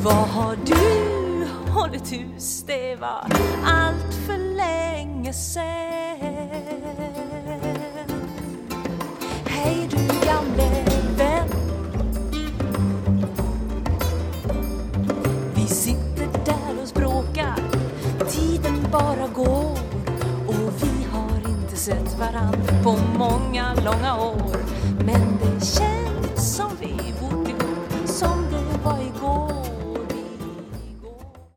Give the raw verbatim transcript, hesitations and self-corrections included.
Vad har du hållit hus? Det var allt för länge sen. Hej du gamle vän, vi sitter där och språkar, tiden bara går och vi har inte sett varann på många långa år. Men det känns